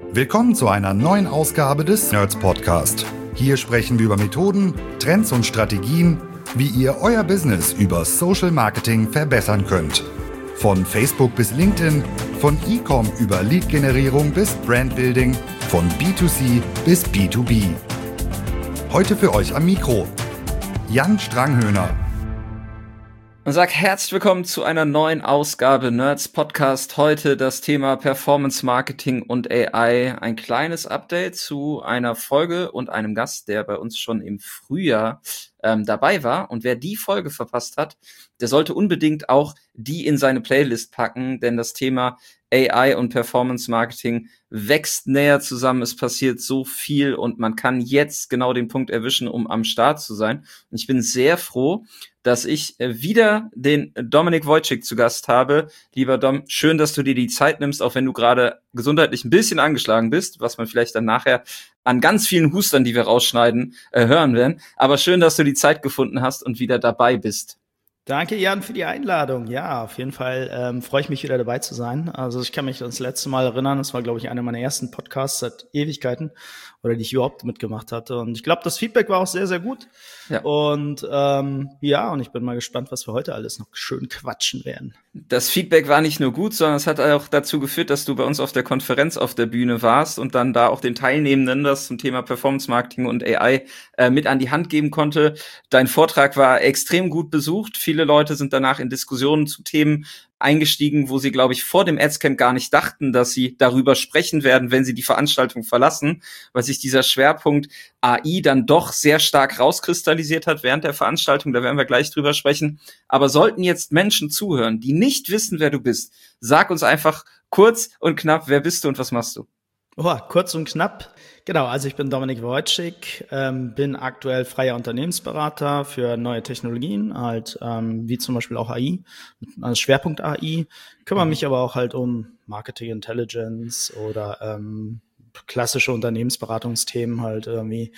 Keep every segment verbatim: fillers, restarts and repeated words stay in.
Willkommen zu einer neuen Ausgabe des Nerds Podcast. Hier sprechen wir über Methoden, Trends und Strategien, wie ihr euer Business über Social Marketing verbessern könnt. Von Facebook bis LinkedIn, von E-Com über Lead-Generierung bis Brandbuilding, von B zwei C bis B zwei B. Heute für euch am Mikro Jan Stranghöhner. Und sag herzlich willkommen zu einer neuen Ausgabe Nerds Podcast. Heute das Thema Performance Marketing und A I. Ein kleines Update zu einer Folge und einem Gast, der bei uns schon im Frühjahr ähm, dabei war. Und wer die Folge verpasst hat, der sollte unbedingt auch die in seine Playlist packen, denn das Thema A I und Performance Marketing wächst näher zusammen. Es passiert so viel und man kann jetzt genau den Punkt erwischen, um am Start zu sein. Und ich bin sehr froh, dass ich wieder den Dominik Wojcik zu Gast habe. Lieber Dom, schön, dass du dir die Zeit nimmst, auch wenn du gerade gesundheitlich ein bisschen angeschlagen bist, was man vielleicht dann nachher an ganz vielen Hustern, die wir rausschneiden, äh, hören werden. Aber schön, dass du die Zeit gefunden hast und wieder dabei bist. Danke, Jan, für die Einladung. Ja, auf jeden Fall ähm, freue ich mich, wieder dabei zu sein. Also ich kann mich das letzte Mal erinnern, das war, glaube ich, einer meiner ersten Podcasts seit Ewigkeiten oder die ich überhaupt mitgemacht hatte. Und ich glaube, das Feedback war auch sehr, sehr gut. Ja. Und ähm, ja, und ich bin mal gespannt, was wir heute alles noch schön quatschen werden. Das Feedback war nicht nur gut, sondern es hat auch dazu geführt, dass du bei uns auf der Konferenz auf der Bühne warst und dann da auch den Teilnehmenden das zum Thema Performance Marketing und A I äh, mit an die Hand geben konnte. Dein Vortrag war extrem gut besucht. Viele Leute sind danach in Diskussionen zu Themen eingestiegen, wo sie, glaube ich, vor dem Adscamp gar nicht dachten, dass sie darüber sprechen werden, wenn sie die Veranstaltung verlassen, weil sich dieser Schwerpunkt A I dann doch sehr stark rauskristallisiert hat während der Veranstaltung. Da werden wir gleich drüber sprechen. Aber sollten jetzt Menschen zuhören, die nicht wissen, wer du bist, sag uns einfach kurz und knapp, wer bist du und was machst du? Oh, kurz und knapp. Genau, also ich bin Dominik Wojcik, ähm, bin aktuell freier Unternehmensberater für neue Technologien, halt ähm, wie zum Beispiel auch A I, also Schwerpunkt A I, kümmere mich aber auch halt um Marketing Intelligence oder ähm, klassische Unternehmensberatungsthemen halt irgendwie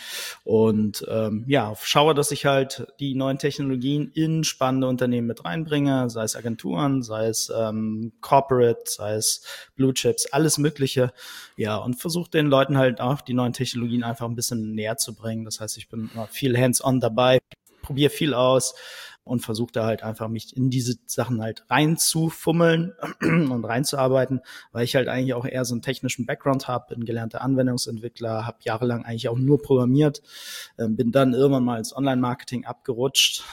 und ähm, ja, schaue, dass ich halt die neuen Technologien in spannende Unternehmen mit reinbringe, sei es Agenturen, sei es ähm, Corporate, sei es Blue Chips, alles Mögliche, ja, und versuche den Leuten halt auch die neuen Technologien einfach ein bisschen näher zu bringen. Das heißt, ich bin immer viel hands-on dabei, probiere viel aus und versuche da halt einfach mich in diese Sachen halt reinzufummeln und reinzuarbeiten, weil ich halt eigentlich auch eher so einen technischen Background habe, bin gelernter Anwendungsentwickler, habe jahrelang eigentlich auch nur programmiert, äh, bin dann irgendwann mal ins Online-Marketing abgerutscht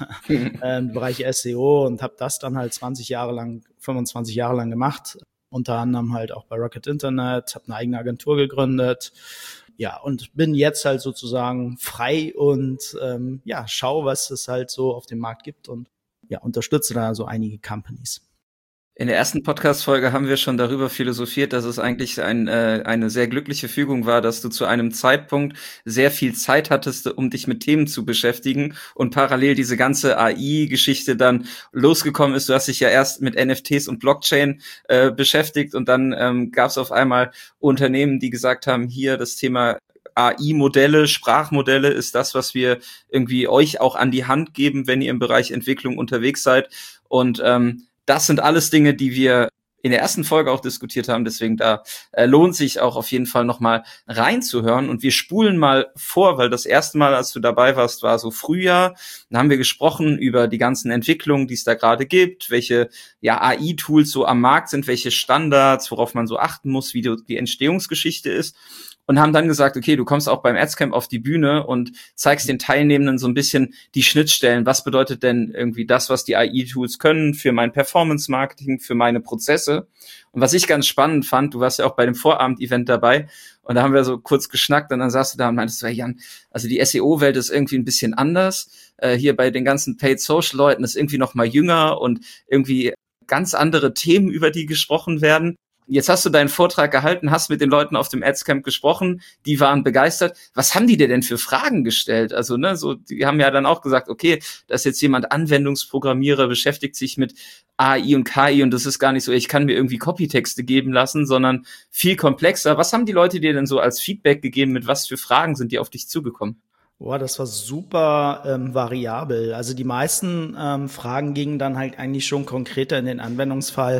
im Bereich S E O und habe das dann halt zwanzig Jahre lang, fünfundzwanzig Jahre lang gemacht, unter anderem halt auch bei Rocket Internet, habe eine eigene Agentur gegründet. Ja, und bin jetzt halt sozusagen frei und ähm, ja, schau, was es halt so auf dem Markt gibt und ja, unterstütze da so einige Companies. In der ersten Podcast-Folge haben wir schon darüber philosophiert, dass es eigentlich ein, äh, eine sehr glückliche Fügung war, dass du zu einem Zeitpunkt sehr viel Zeit hattest, um dich mit Themen zu beschäftigen und parallel diese ganze A I-Geschichte dann losgekommen ist. Du hast dich ja erst mit N F Ts und Blockchain äh, beschäftigt und dann ähm, gab es auf einmal Unternehmen, die gesagt haben, hier das Thema A I-Modelle, Sprachmodelle ist das, was wir irgendwie euch auch an die Hand geben, wenn ihr im Bereich Entwicklung unterwegs seid. Und ähm, das sind alles Dinge, die wir in der ersten Folge auch diskutiert haben. Deswegen da äh, lohnt sich auch auf jeden Fall nochmal reinzuhören. Und wir spulen mal vor, weil das erste Mal, als du dabei warst, war so Frühjahr. Da haben wir gesprochen über die ganzen Entwicklungen, die es da gerade gibt, welche ja A I-Tools so am Markt sind, welche Standards, worauf man so achten muss, wie die Entstehungsgeschichte ist. Und haben dann gesagt, okay, du kommst auch beim Adscamp auf die Bühne und zeigst den Teilnehmenden so ein bisschen die Schnittstellen. Was bedeutet denn irgendwie das, was die A I-Tools können für mein Performance-Marketing, für meine Prozesse? Und was ich ganz spannend fand, du warst ja auch bei dem Vorabend-Event dabei und da haben wir so kurz geschnackt und dann saßt du da und meintest, hey Jan, also die S E O-Welt ist irgendwie ein bisschen anders. Äh, hier bei den ganzen Paid-Social-Leuten ist irgendwie noch mal jünger und irgendwie ganz andere Themen, über die gesprochen werden. Jetzt hast du deinen Vortrag gehalten, hast mit den Leuten auf dem Adscamp gesprochen, die waren begeistert. Was haben die dir denn für Fragen gestellt? Also, ne, so, die haben ja dann auch gesagt, okay, da ist jetzt jemand Anwendungsprogrammierer, beschäftigt sich mit A I und K I und das ist gar nicht so, ich kann mir irgendwie Copytexte geben lassen, sondern viel komplexer. Was haben die Leute dir denn so als Feedback gegeben? Mit was für Fragen sind die auf dich zugekommen? Boah, das war super ähm, variabel. Also die meisten ähm, Fragen gingen dann halt eigentlich schon konkreter in den Anwendungsfall.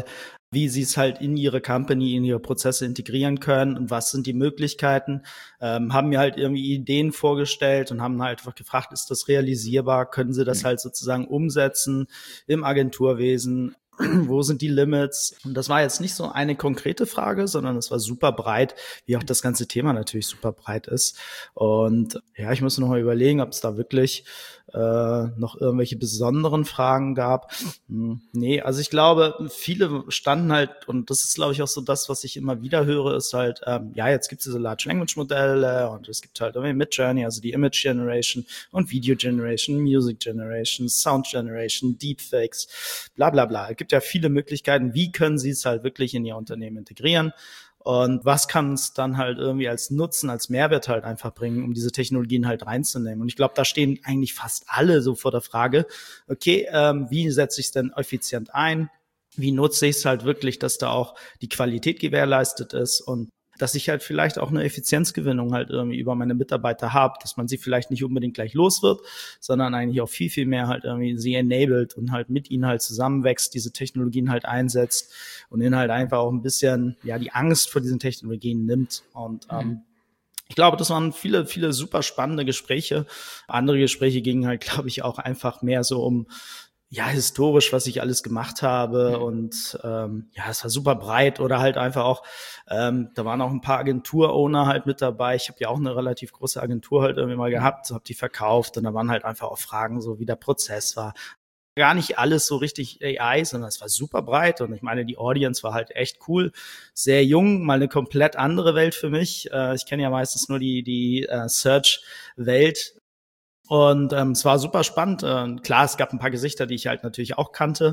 wie sie es halt in ihre Company, in ihre Prozesse integrieren können und was sind die Möglichkeiten, ähm, haben mir halt irgendwie Ideen vorgestellt und haben halt einfach gefragt, ist das realisierbar, können sie das halt sozusagen umsetzen im Agenturwesen, wo sind die Limits? Und das war jetzt nicht so eine konkrete Frage, sondern es war super breit, wie auch das ganze Thema natürlich super breit ist. Und ja, ich muss noch mal überlegen, ob es da wirklich äh, noch irgendwelche besonderen Fragen gab. Hm, nee, also ich glaube, viele standen halt, und das ist, glaube ich, auch so das, was ich immer wieder höre, ist halt, ähm, ja, jetzt gibt es diese Large Language Modelle und es gibt halt irgendwie Midjourney, also die Image Generation und Video Generation, Music Generation, Sound Generation, Deepfakes, bla bla bla. Es gibt ja viele Möglichkeiten, wie können sie es halt wirklich in ihr Unternehmen integrieren. Und was kann es dann halt irgendwie als Nutzen, als Mehrwert halt einfach bringen, um diese Technologien halt reinzunehmen? Und ich glaube, da stehen eigentlich fast alle so vor der Frage, okay, ähm, wie setze ich es denn effizient ein? Wie nutze ich es halt wirklich, dass da auch die Qualität gewährleistet ist und dass ich halt vielleicht auch eine Effizienzgewinnung halt irgendwie über meine Mitarbeiter habe, dass man sie vielleicht nicht unbedingt gleich los wird, sondern eigentlich auch viel, viel mehr halt irgendwie sie enabled und halt mit ihnen halt zusammenwächst, diese Technologien halt einsetzt und ihnen halt einfach auch ein bisschen, ja, die Angst vor diesen Technologien nimmt. Und ähm, ich glaube, das waren viele, viele super spannende Gespräche. Andere Gespräche gingen halt, glaube ich, auch einfach mehr so um, ja, historisch, was ich alles gemacht habe. Mhm. Und ähm, ja, es war super breit. Oder halt einfach auch, ähm, da waren auch ein paar Agentur-Owner halt mit dabei. Ich habe ja auch eine relativ große Agentur halt irgendwie mal gehabt, habe die verkauft. Und da waren halt einfach auch Fragen, so wie der Prozess war. Gar nicht alles so richtig A I, sondern es war super breit. Und ich meine, die Audience war halt echt cool. Sehr jung, mal eine komplett andere Welt für mich. Äh, ich kenne ja meistens nur die, die äh, Search-Welt. Und ähm, es war super spannend. Äh, klar, es gab ein paar Gesichter, die ich halt natürlich auch kannte.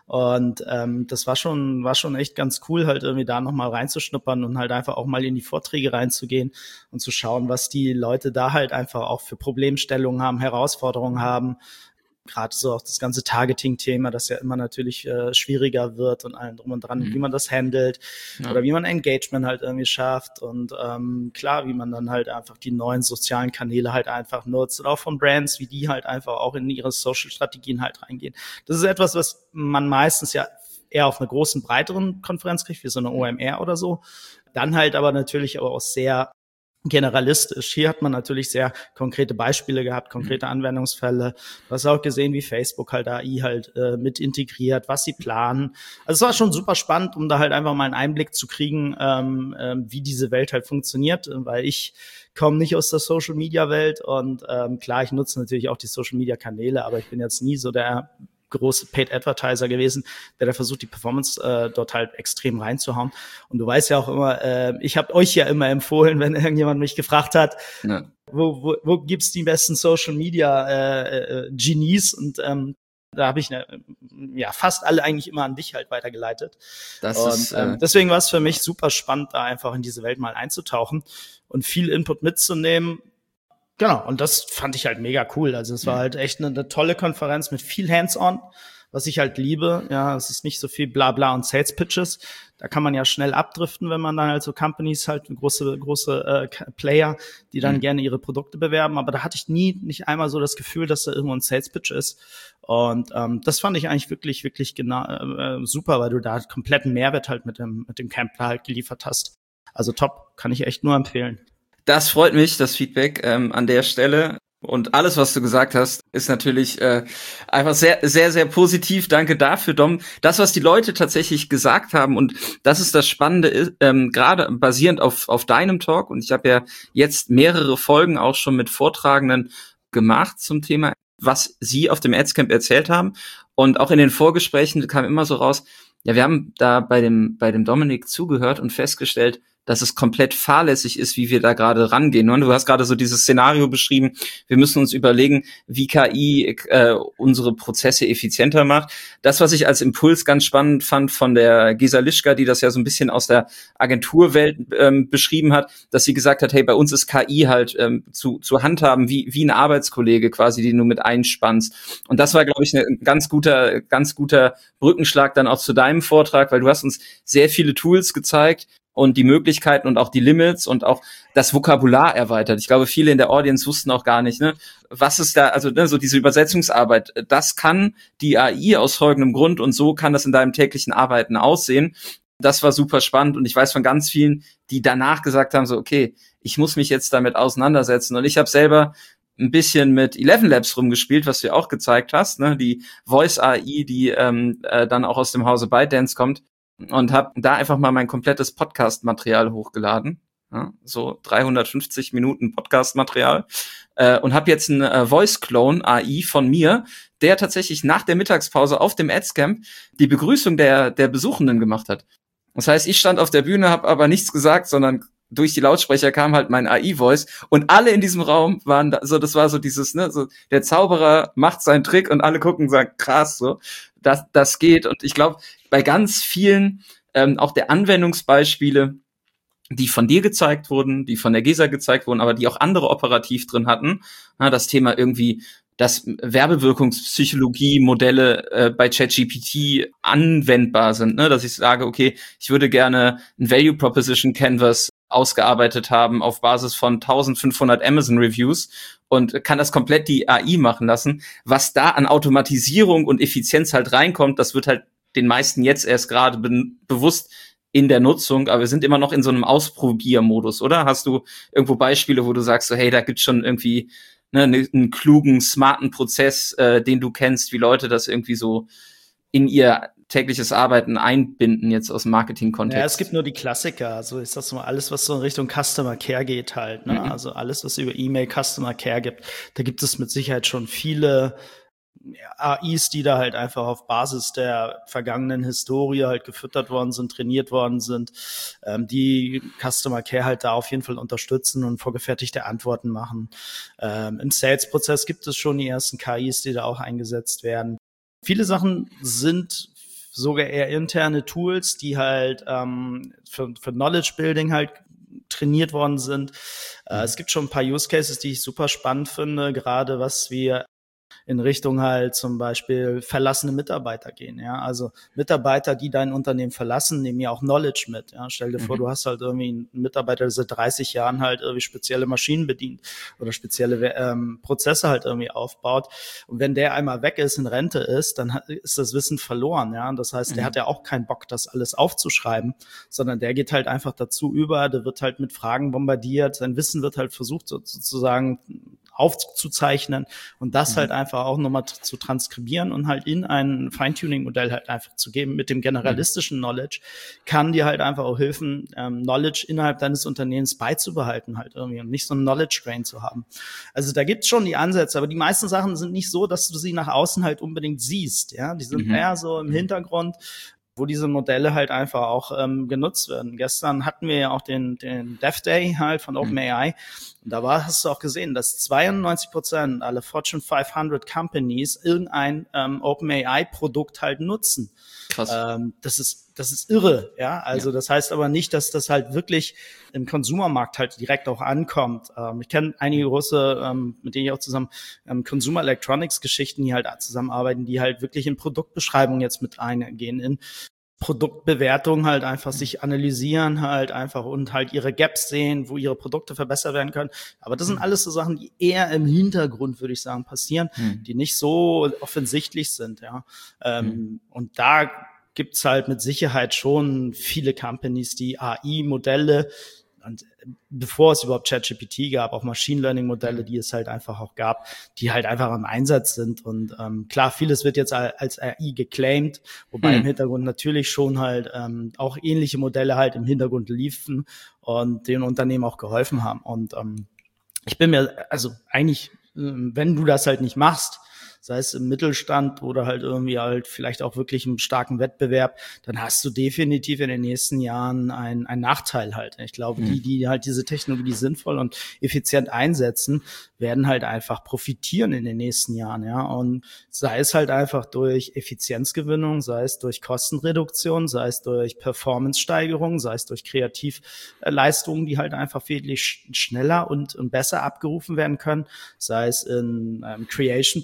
Und ähm, das war schon war schon echt ganz cool, halt irgendwie da nochmal reinzuschnuppern und halt einfach auch mal in die Vorträge reinzugehen und zu schauen, was die Leute da halt einfach auch für Problemstellungen haben, Herausforderungen haben. Gerade so auch das ganze Targeting-Thema, das ja immer natürlich äh, schwieriger wird und allem drum und dran, mhm. wie man das handelt ja. oder wie man Engagement halt irgendwie schafft und ähm, klar, wie man dann halt einfach die neuen sozialen Kanäle halt einfach nutzt und auch von Brands, wie die halt einfach auch in ihre Social-Strategien halt reingehen. Das ist etwas, was man meistens ja eher auf einer großen, breiteren Konferenz kriegt, wie so eine O M R oder so. Dann halt aber natürlich aber auch sehr generalistisch. Hier hat man natürlich sehr konkrete Beispiele gehabt, konkrete Anwendungsfälle. Du hast auch gesehen, wie Facebook halt A I halt äh, mit integriert, was sie planen. Also es war schon super spannend, um da halt einfach mal einen Einblick zu kriegen, ähm, äh, wie diese Welt halt funktioniert, weil ich komme nicht aus der Social-Media-Welt und ähm, klar, ich nutze natürlich auch die Social-Media-Kanäle, aber ich bin jetzt nie so der große Paid Advertiser gewesen, der da versucht, die Performance äh, dort halt extrem reinzuhauen. Und du weißt ja auch immer, äh, ich habe euch ja immer empfohlen, wenn irgendjemand mich gefragt hat, ja. wo, wo, wo gibt's die besten Social Media äh, äh, Genies? Und ähm, da habe ich ne, ja fast alle eigentlich immer an dich halt weitergeleitet. Das und ist, äh, ähm, deswegen war es für mich super spannend, da einfach in diese Welt mal einzutauchen und viel Input mitzunehmen. Genau, und das fand ich halt mega cool. Also es war halt echt eine, eine tolle Konferenz mit viel Hands-on, was ich halt liebe. Ja, es ist nicht so viel Blabla und Sales-Pitches. Da kann man ja schnell abdriften, wenn man dann halt so Companies halt, große große äh, Player, die dann mhm. gerne ihre Produkte bewerben. Aber da hatte ich nie, nicht einmal so das Gefühl, dass da irgendwo ein Sales-Pitch ist. Und ähm, das fand ich eigentlich wirklich, wirklich genau äh, super, weil du da kompletten Mehrwert halt mit dem mit dem Camp halt geliefert hast. Also top, kann ich echt nur empfehlen. Das freut mich, das Feedback ähm, an der Stelle. Und alles, was du gesagt hast, ist natürlich äh, einfach sehr, sehr, sehr positiv. Danke dafür, Dom. Das, was die Leute tatsächlich gesagt haben, und das ist das Spannende, ist, ähm, gerade basierend auf auf deinem Talk, und ich habe ja jetzt mehrere Folgen auch schon mit Vortragenden gemacht zum Thema, was sie auf dem Adscamp erzählt haben. Und auch in den Vorgesprächen kam immer so raus, ja, wir haben da bei dem bei dem Dominik zugehört und festgestellt, dass es komplett fahrlässig ist, wie wir da gerade rangehen. Und du hast gerade so dieses Szenario beschrieben, wir müssen uns überlegen, wie K I äh, unsere Prozesse effizienter macht. Das, was ich als Impuls ganz spannend fand von der Gesa Lischka, die das ja so ein bisschen aus der Agenturwelt ähm, beschrieben hat, dass sie gesagt hat, hey, bei uns ist K I halt ähm, zu zu handhaben, wie wie ein Arbeitskollege quasi, den du mit einspannst. Und das war, glaube ich, ein ganz guter, ganz guter Brückenschlag dann auch zu deinem Vortrag, weil du hast uns sehr viele Tools gezeigt, und die Möglichkeiten und auch die Limits und auch das Vokabular erweitert. Ich glaube, viele in der Audience wussten auch gar nicht, ne, was ist da, also ne, so diese Übersetzungsarbeit, das kann die A I aus folgendem Grund und so kann das in deinem täglichen Arbeiten aussehen. Das war super spannend und ich weiß von ganz vielen, die danach gesagt haben, so okay, ich muss mich jetzt damit auseinandersetzen und ich habe selber ein bisschen mit Eleven Labs rumgespielt, was du ja auch gezeigt hast, ne, die Voice A I, die ähm, äh, dann auch aus dem Hause ByteDance kommt. Und habe da einfach mal mein komplettes Podcast-Material hochgeladen, ja, so dreihundertfünfzig Minuten Podcast-Material äh, und habe jetzt einen äh, Voice-Clone A I von mir, der tatsächlich nach der Mittagspause auf dem Adscamp die Begrüßung der der Besuchenden gemacht hat. Das heißt, ich stand auf der Bühne, habe aber nichts gesagt, sondern durch die Lautsprecher kam halt mein A I-Voice und alle in diesem Raum waren da, so, das war so dieses, ne, so der Zauberer macht seinen Trick und alle gucken und sagen, krass, so, das, das geht. Und ich glaube, bei ganz vielen, ähm, auch der Anwendungsbeispiele, die von dir gezeigt wurden, die von der Gesa gezeigt wurden, aber die auch andere operativ drin hatten, na, das Thema irgendwie, dass Werbewirkungspsychologie-Modelle äh, bei ChatGPT anwendbar sind, ne, dass ich sage, okay, ich würde gerne ein Value Proposition Canvas ausgearbeitet haben auf Basis von eintausendfünfhundert Amazon-Reviews und kann das komplett die A I machen lassen. Was da an Automatisierung und Effizienz halt reinkommt, das wird halt den meisten jetzt erst gerade be- bewusst in der Nutzung, aber wir sind immer noch in so einem Ausprobiermodus, oder? Hast du irgendwo Beispiele, wo du sagst, so, hey, da gibt's schon irgendwie ne, einen klugen, smarten Prozess, äh, den du kennst, wie Leute das irgendwie so in ihr tägliches Arbeiten einbinden, jetzt aus dem Marketing-Kontext? Ja, es gibt nur die Klassiker, also ich sag's mal, alles, was so in Richtung Customer Care geht halt, ne? Mhm. Also alles, was über E-Mail Customer Care gibt, da gibt es mit Sicherheit schon viele A Is, die da halt einfach auf Basis der vergangenen Historie halt gefüttert worden sind, trainiert worden sind, ähm, die Customer Care halt da auf jeden Fall unterstützen und vorgefertigte Antworten machen. Ähm, im Sales-Prozess gibt es schon die ersten K Is, die da auch eingesetzt werden. Viele Sachen sind sogar eher interne Tools, die halt ähm, für, für Knowledge Building halt trainiert worden sind. Äh, mhm. Es gibt schon ein paar Use Cases, die ich super spannend finde, gerade was wir in Richtung halt zum Beispiel verlassene Mitarbeiter gehen, ja, also Mitarbeiter, die dein Unternehmen verlassen, nehmen ja auch Knowledge mit, ja, stell dir mhm. vor, du hast halt irgendwie einen Mitarbeiter, der seit dreißig Jahren halt irgendwie spezielle Maschinen bedient oder spezielle ähm, Prozesse halt irgendwie aufbaut und wenn der einmal weg ist, in Rente ist, dann hat, ist das Wissen verloren, ja, und das heißt, der mhm. hat ja auch keinen Bock, das alles aufzuschreiben, sondern der geht halt einfach dazu über, der wird halt mit Fragen bombardiert, sein Wissen wird halt versucht sozusagen aufzuzeichnen und das mhm. halt einfach auch nochmal t- zu transkribieren und halt in ein Feintuning-Modell halt einfach zu geben mit dem generalistischen mhm. Knowledge, kann dir halt einfach auch helfen, ähm, Knowledge innerhalb deines Unternehmens beizubehalten halt irgendwie und nicht so einen Knowledge-Drain zu haben. Also da gibt's schon die Ansätze, aber die meisten Sachen sind nicht so, dass du sie nach außen halt unbedingt siehst, ja, die sind mhm. eher so im Hintergrund, wo diese Modelle halt einfach auch ähm, genutzt werden. Gestern hatten wir ja auch den, den Dev Day halt von OpenAI. Und da war, hast du auch gesehen, dass zweiundneunzig Prozent aller Fortune fünfhundert Companies irgendein ähm, OpenAI-Produkt halt nutzen. Krass. Ähm, das ist, das ist irre, ja. Also ja. Das heißt aber nicht, dass das halt wirklich im Konsumermarkt halt direkt auch ankommt. Ähm, ich kenne einige große, ähm, mit denen ich auch zusammen ähm, Consumer Electronics Geschichten, die halt zusammenarbeiten, die halt wirklich in Produktbeschreibungen jetzt mit eingehen, in Produktbewertung halt einfach sich analysieren halt einfach und halt ihre Gaps sehen, wo ihre Produkte verbessert werden können. Aber das sind mhm. alles so Sachen, die eher im Hintergrund, würde ich sagen, passieren, mhm. die nicht so offensichtlich sind, ja. Ähm, mhm. Und da gibt's halt mit Sicherheit schon viele Companies, die A I-Modelle und bevor es überhaupt ChatGPT gab, auch Machine Learning Modelle, die es halt einfach auch gab, die halt einfach im Einsatz sind. Und ähm, klar, vieles wird jetzt als A I geclaimed, wobei hm. im Hintergrund natürlich schon halt ähm, auch ähnliche Modelle halt im Hintergrund liefen und den Unternehmen auch geholfen haben. Und ähm, ich bin mir, also eigentlich, wenn du das halt nicht machst, sei es im Mittelstand oder halt irgendwie halt vielleicht auch wirklich im starken Wettbewerb, dann hast du definitiv in den nächsten Jahren einen, einen Nachteil halt. Ich glaube, mhm. die, die halt diese Technologie sinnvoll und effizient einsetzen, werden halt einfach profitieren in den nächsten Jahren, ja. Und sei es halt einfach durch Effizienzgewinnung, sei es durch Kostenreduktion, sei es durch Performance-Steigerung, sei es durch Kreativleistungen, die halt einfach wesentlich schneller und, und besser abgerufen werden können, sei es in einem Creation-Prozess.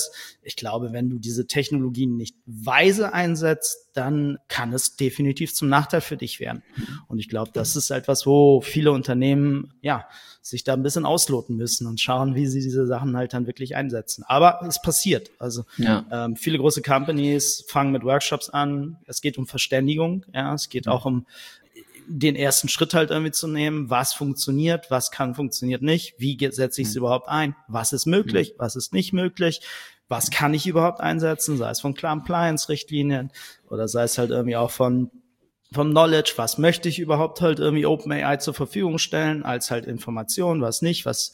Prozess. Ich glaube, wenn du diese Technologien nicht weise einsetzt, dann kann es definitiv zum Nachteil für dich werden. Und ich glaube, das ist etwas, wo viele Unternehmen, ja, sich da ein bisschen ausloten müssen und schauen, wie sie diese Sachen halt dann wirklich einsetzen. Aber es passiert. Also ja. ähm, viele große Companies fangen mit Workshops an. Es geht um Verständigung. Ja, es geht auch um den ersten Schritt halt irgendwie zu nehmen. Was funktioniert? Was kann, funktioniert nicht? Wie setze ich es mhm. überhaupt ein? Was ist möglich? Mhm. Was ist nicht möglich? Was kann ich überhaupt einsetzen? Sei es von Compliance-Richtlinien oder sei es halt irgendwie auch von vom Knowledge, was möchte ich überhaupt halt irgendwie OpenAI zur Verfügung stellen, als halt Information, was nicht, was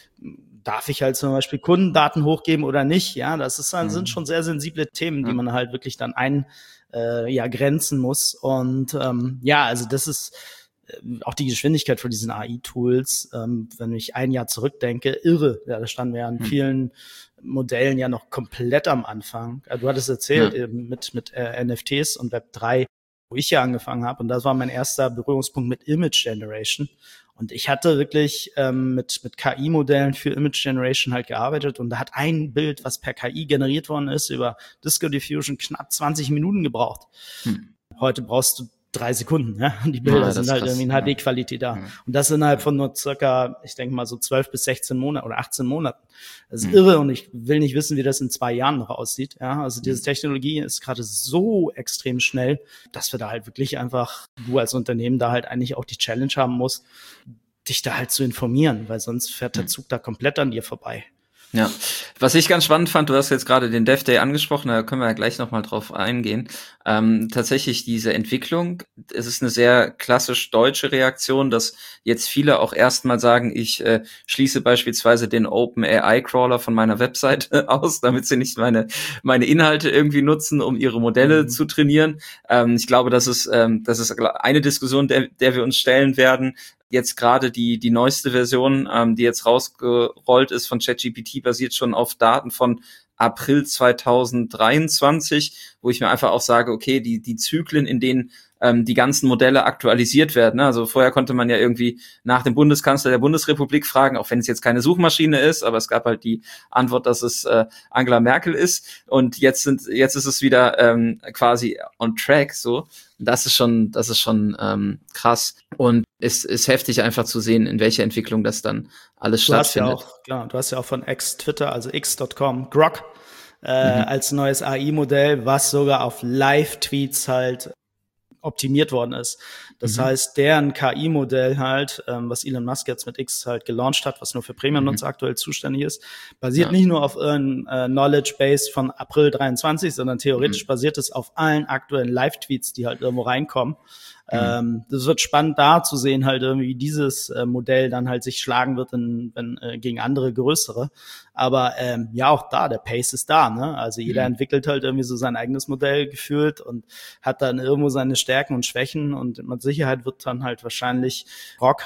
darf ich halt zum Beispiel Kundendaten hochgeben oder nicht, ja, das ist dann, mhm. sind schon sehr sensible Themen, die man halt wirklich dann ein, äh, ja, grenzen muss und, ähm, ja, also das ist äh, auch die Geschwindigkeit von diesen A I-Tools, ähm, wenn ich ein Jahr zurückdenke, irre, ja, da standen wir ja an mhm. vielen Modellen ja noch komplett am Anfang, du hattest erzählt, ja. eben mit, mit äh, N F Ts und Web drei, wo ich ja angefangen habe. Und das war mein erster Berührungspunkt mit Image Generation. Und ich hatte wirklich ähm, mit mit K I-Modellen für Image Generation halt gearbeitet. Und da hat ein Bild, was per K I generiert worden ist, über Disco Diffusion knapp zwanzig Minuten gebraucht. Hm. Heute brauchst du drei Sekunden, ja. Und die Bilder ja, sind halt krass, irgendwie in H D-Qualität da. Ja. Und das innerhalb von nur circa, ich denke mal so zwölf bis sechzehn Monaten oder achtzehn Monaten. Das ist mhm. irre und ich will nicht wissen, wie das in zwei Jahren noch aussieht. Ja, also diese Technologie ist gerade so extrem schnell, dass wir da halt wirklich einfach, du als Unternehmen da halt eigentlich auch die Challenge haben musst, dich da halt zu informieren, weil sonst fährt der Zug da komplett an dir vorbei. Ja, was ich ganz spannend fand, du hast jetzt gerade den Dev Day angesprochen, da können wir ja gleich nochmal drauf eingehen. Ähm, tatsächlich diese Entwicklung, es ist eine sehr klassisch deutsche Reaktion, dass jetzt viele auch erstmal sagen, ich äh, schließe beispielsweise den OpenAI-Crawler von meiner Webseite aus, damit sie nicht meine meine Inhalte irgendwie nutzen, um ihre Modelle mhm. zu trainieren. Ähm, ich glaube, das ist ähm, das ist eine Diskussion, der, der wir uns stellen werden. Jetzt gerade die die neueste Version, ähm, die jetzt rausgerollt ist von ChatGPT, basiert schon auf Daten von April zweitausenddreiundzwanzig, wo ich mir einfach auch sage, okay, die die Zyklen, in denen ähm, die ganzen Modelle aktualisiert werden. Ne? Also vorher konnte man ja irgendwie nach dem Bundeskanzler der Bundesrepublik fragen, auch wenn es jetzt keine Suchmaschine ist, aber es gab halt die Antwort, dass es äh, Angela Merkel ist. Und jetzt sind jetzt ist es wieder ähm, quasi on track so. Das ist schon, das ist schon ähm, krass und es ist heftig einfach zu sehen, in welcher Entwicklung das dann alles du stattfindet. Hast ja auch, klar, du hast ja auch von X Twitter, also x Punkt com, Grok äh, mhm. als neues A I-Modell, was sogar auf Live-Tweets halt optimiert worden ist. Das mhm. heißt, deren K I-Modell halt, ähm, was Elon Musk jetzt mit X halt gelauncht hat, was nur für Premium-Nutzer mhm. aktuell zuständig ist, basiert ja. nicht nur auf irgendeinem äh, Knowledge-Base von April dreiundzwanzig, sondern theoretisch mhm. basiert es auf allen aktuellen Live-Tweets, die halt irgendwo reinkommen. Mhm. Ähm, das wird spannend da zu sehen, halt irgendwie, wie dieses äh, Modell dann halt sich schlagen wird in, wenn, äh, gegen andere größere. Aber ähm, ja, auch da, der Pace ist da, ne? Also jeder mhm. entwickelt halt irgendwie so sein eigenes Modell gefühlt und hat dann irgendwo seine Stärken und Schwächen und mit Sicherheit wird dann halt wahrscheinlich Grok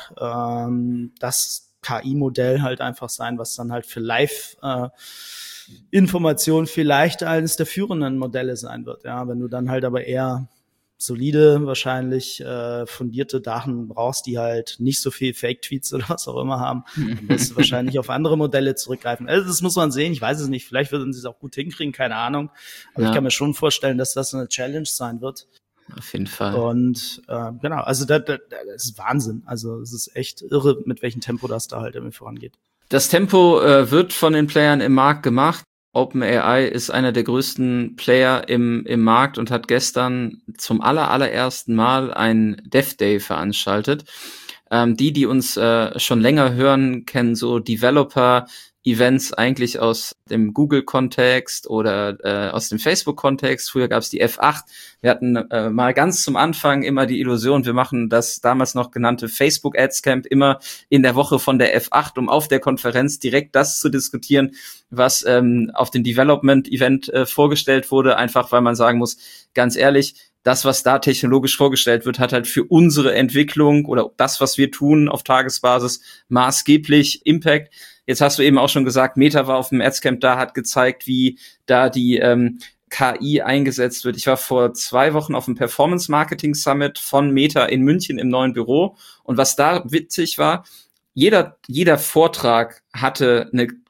ähm, das K I-Modell halt einfach sein, was dann halt für Live äh, Information vielleicht eines der führenden Modelle sein wird. Ja, wenn du dann halt aber eher solide, wahrscheinlich äh, fundierte Daten brauchst, die halt nicht so viel Fake-Tweets oder was auch immer haben, dann wirst du wahrscheinlich auf andere Modelle zurückgreifen. Also das muss man sehen, ich weiß es nicht, vielleicht würden sie es auch gut hinkriegen, keine Ahnung, aber ja. ich kann mir schon vorstellen, dass das eine Challenge sein wird. Auf jeden Fall. Und äh, genau, also das, das, das ist Wahnsinn, also es ist echt irre, mit welchem Tempo das da halt irgendwie vorangeht. Das Tempo äh, wird von den Playern im Markt gemacht. OpenAI ist einer der größten Player im im Markt und hat gestern zum aller allerersten Mal einen Dev Day veranstaltet. Ähm, die, die uns äh, schon länger hören, kennen so Developer-Events eigentlich aus dem Google-Kontext oder äh, aus dem Facebook-Kontext. Früher gab es die F acht. Wir hatten äh, mal ganz zum Anfang immer die Illusion, wir machen das damals noch genannte Facebook Ads Camp immer in der Woche von der F acht, um auf der Konferenz direkt das zu diskutieren, was ähm, auf dem Development-Event äh, vorgestellt wurde, einfach weil man sagen muss, ganz ehrlich, das, was da technologisch vorgestellt wird, hat halt für unsere Entwicklung oder das, was wir tun auf Tagesbasis, maßgeblich Impact. Jetzt hast du eben auch schon gesagt, Meta war auf dem Adscamp da, hat gezeigt, wie da die ähm, K I eingesetzt wird. Ich war vor zwei Wochen auf dem Performance Marketing Summit von Meta in München im neuen Büro. Und was da witzig war, jeder, jeder Vortrag hatte eine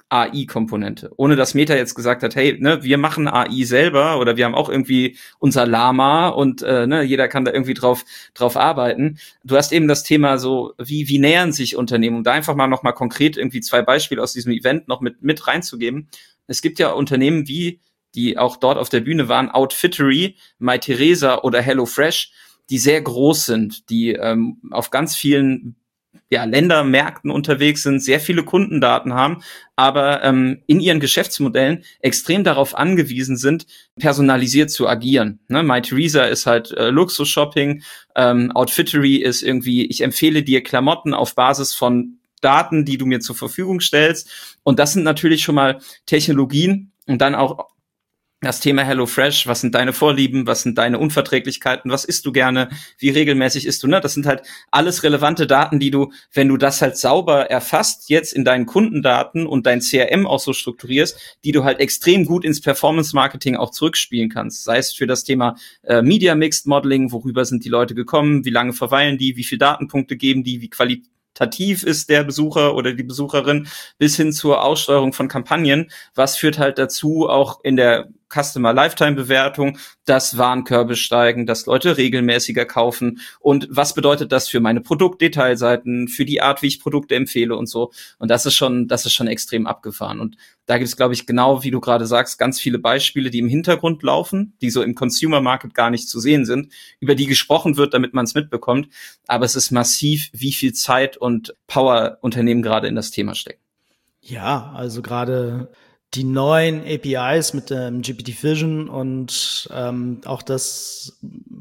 A I-Komponente. Ohne dass Meta jetzt gesagt hat, hey, ne, wir machen A I selber oder wir haben auch irgendwie unser Llama und äh, ne, jeder kann da irgendwie drauf drauf arbeiten. Du hast eben das Thema so, wie wie nähern sich Unternehmen, um da einfach mal noch mal konkret irgendwie zwei Beispiele aus diesem Event noch mit mit reinzugeben. Es gibt ja Unternehmen wie, die auch dort auf der Bühne waren, Outfittery, MyTheresa oder HelloFresh, die sehr groß sind, die ähm, auf ganz vielen ja, Ländermärkten unterwegs sind, sehr viele Kundendaten haben, aber ähm, in ihren Geschäftsmodellen extrem darauf angewiesen sind, personalisiert zu agieren. Ne? MyTheresa ist halt äh, Luxus-Shopping, ähm, Outfittery ist irgendwie, ich empfehle dir Klamotten auf Basis von Daten, die du mir zur Verfügung stellst. Und das sind natürlich schon mal Technologien und dann auch das Thema HelloFresh, was sind deine Vorlieben, was sind deine Unverträglichkeiten, was isst du gerne, wie regelmäßig isst du, ne? Das sind halt alles relevante Daten, die du, wenn du das halt sauber erfasst, jetzt in deinen Kundendaten und dein C R M auch so strukturierst, die du halt extrem gut ins Performance-Marketing auch zurückspielen kannst. Sei es für das Thema äh, Media Mixed Modeling, worüber sind die Leute gekommen, wie lange verweilen die, wie viele Datenpunkte geben die, wie qualitativ ist der Besucher oder die Besucherin, bis hin zur Aussteuerung von Kampagnen. Was führt halt dazu, auch in der Customer Lifetime Bewertung, dass Warenkörbe steigen, dass Leute regelmäßiger kaufen. Und was bedeutet das für meine Produktdetailseiten, für die Art, wie ich Produkte empfehle und so. Und das ist schon, das ist schon extrem abgefahren. Und da gibt es, glaube ich, genau wie du gerade sagst, ganz viele Beispiele, die im Hintergrund laufen, die so im Consumer Market gar nicht zu sehen sind, über die gesprochen wird, damit man es mitbekommt. Aber es ist massiv, wie viel Zeit und Power Unternehmen gerade in das Thema stecken. Ja, also gerade die neuen A P Is mit dem G P T Vision und ähm, auch das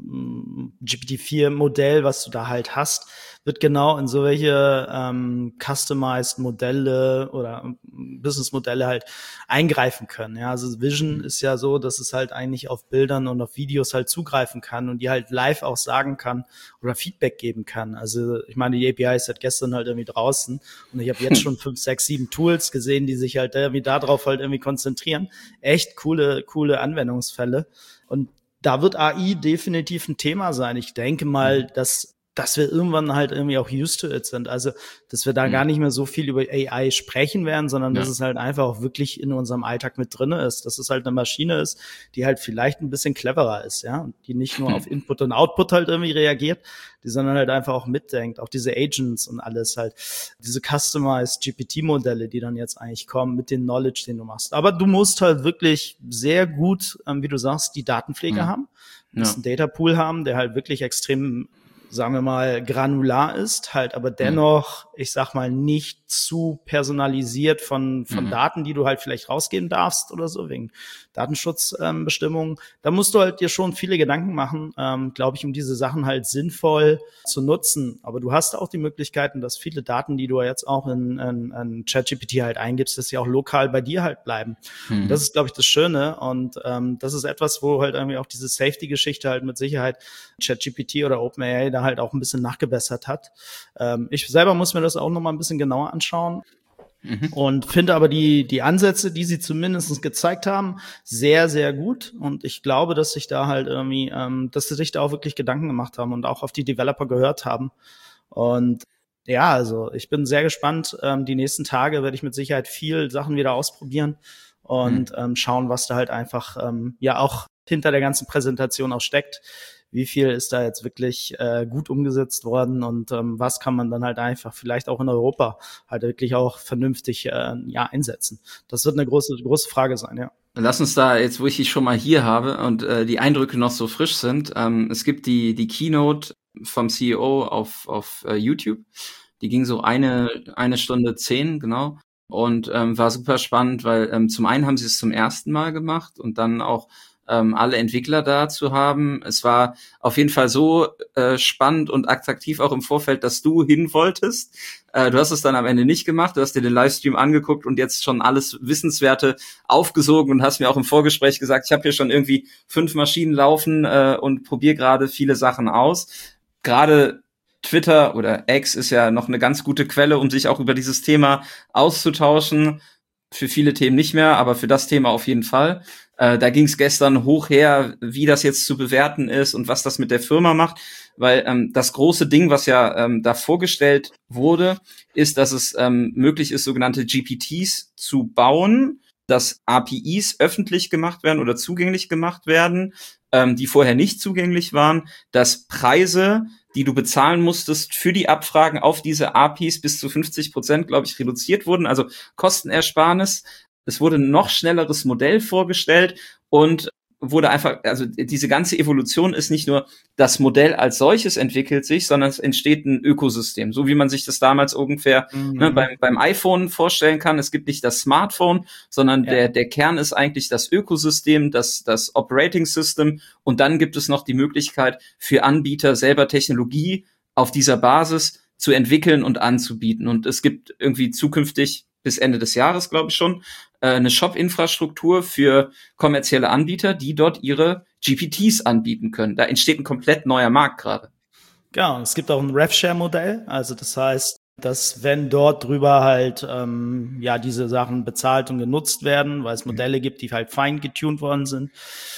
G P T vier Modell, was du da halt hast, wird genau in so welche ähm, customized Modelle oder Business-Modelle halt eingreifen können. Ja, also Vision ist ja so, dass es halt eigentlich auf Bildern und auf Videos halt zugreifen kann und die halt live auch sagen kann oder Feedback geben kann. Also ich meine, die A P I ist seit gestern halt irgendwie draußen und ich habe jetzt schon fünf, sechs, sieben Tools gesehen, die sich halt irgendwie darauf halt irgendwie konzentrieren. Echt coole, coole Anwendungsfälle. Und da wird A I definitiv ein Thema sein. Ich denke mal, dass dass wir irgendwann halt irgendwie auch used to it sind. Also, dass wir da mhm. gar nicht mehr so viel über A I sprechen werden, sondern ja. dass es halt einfach auch wirklich in unserem Alltag mit drinne ist. Dass es halt eine Maschine ist, die halt vielleicht ein bisschen cleverer ist, ja, und die nicht nur mhm. auf Input und Output halt irgendwie reagiert, die sondern halt einfach auch mitdenkt. Auch diese Agents und alles halt, diese customized G P T-Modelle, die dann jetzt eigentlich kommen mit dem Knowledge, den du machst. Aber du musst halt wirklich sehr gut, ähm, wie du sagst, die Datenpflege mhm. haben, du musst ja. einen Data Pool haben, der halt wirklich extrem, sagen wir mal, granular ist, halt aber dennoch, mhm. ich sag mal, nicht zu personalisiert von von mhm. Daten, die du halt vielleicht rausgeben darfst oder so, wegen Datenschutzbestimmungen. Ähm, da musst du halt dir schon viele Gedanken machen, ähm, glaube ich, um diese Sachen halt sinnvoll zu nutzen. Aber du hast auch die Möglichkeiten, dass viele Daten, die du jetzt auch in, in, in ChatGPT halt eingibst, dass sie auch lokal bei dir halt bleiben. Mhm. Und das ist, glaube ich, das Schöne. Und ähm, das ist etwas, wo halt irgendwie auch diese Safety-Geschichte halt mit Sicherheit ChatGPT oder OpenAI da halt auch ein bisschen nachgebessert hat. Ähm, ich selber muss mir das auch noch mal ein bisschen genauer anschauen. Mhm. Und finde aber die die Ansätze, die sie zumindest gezeigt haben, sehr, sehr gut. Und ich glaube, dass sich da halt irgendwie, ähm, dass sie sich da auch wirklich Gedanken gemacht haben und auch auf die Developer gehört haben. Und ja, also ich bin sehr gespannt. Ähm, die nächsten Tage werde ich mit Sicherheit viel Sachen wieder ausprobieren und mhm. ähm, schauen, was da halt einfach ähm, ja auch hinter der ganzen Präsentation auch steckt. Wie viel ist da jetzt wirklich äh, gut umgesetzt worden und ähm, was kann man dann halt einfach vielleicht auch in Europa halt wirklich auch vernünftig äh, ja einsetzen. Das wird eine große große Frage sein, ja. Lass uns da jetzt, wo ich dich schon mal hier habe und äh, die Eindrücke noch so frisch sind, ähm, es gibt die die Keynote vom C E O auf auf äh, YouTube. Die ging so eine eine Stunde zehn, genau. Und ähm, war super spannend, weil ähm, zum einen haben sie es zum ersten Mal gemacht und dann auch ähm, alle Entwickler da zu haben. Es war auf jeden Fall so äh, spannend und attraktiv auch im Vorfeld, dass du hin wolltest. Äh, du hast es dann am Ende nicht gemacht, du hast dir den Livestream angeguckt und jetzt schon alles Wissenswerte aufgesogen und hast mir auch im Vorgespräch gesagt, ich habe hier schon irgendwie fünf Maschinen laufen äh, und probiere gerade viele Sachen aus. Gerade Twitter oder X ist ja noch eine ganz gute Quelle, um sich auch über dieses Thema auszutauschen. Für viele Themen nicht mehr, aber für das Thema auf jeden Fall. Äh, da ging es gestern hoch her, wie das jetzt zu bewerten ist und was das mit der Firma macht. weil ähm, das große Ding, was ja ähm, da vorgestellt wurde, ist, dass es ähm, möglich ist, sogenannte G P Ts zu bauen, dass A P Is öffentlich gemacht werden oder zugänglich gemacht werden, ähm, die vorher nicht zugänglich waren, dass Preise, die du bezahlen musstest für die Abfragen auf diese A P Is bis zu fünfzig Prozent, glaube ich, reduziert wurden, also Kostenersparnis. Es wurde ein noch schnelleres Modell vorgestellt und wurde einfach, also diese ganze Evolution ist nicht nur, das Modell als solches entwickelt sich, sondern es entsteht ein Ökosystem, so wie man sich das damals ungefähr mhm. ne, beim, beim iPhone vorstellen kann. Es gibt nicht das Smartphone, sondern ja. der, der Kern ist eigentlich das Ökosystem, das, das Operating System, und dann gibt es noch die Möglichkeit für Anbieter selber Technologie auf dieser Basis zu entwickeln und anzubieten. Und es gibt irgendwie zukünftig bis Ende des Jahres, glaube ich schon, eine Shop-Infrastruktur für kommerzielle Anbieter, die dort ihre G P Ts anbieten können. Da entsteht ein komplett neuer Markt gerade. Genau, es gibt auch ein RevShare-Modell. Also das heißt, dass wenn dort drüber halt ähm, ja diese Sachen bezahlt und genutzt werden, weil es Modelle gibt, die halt fein getuned worden sind,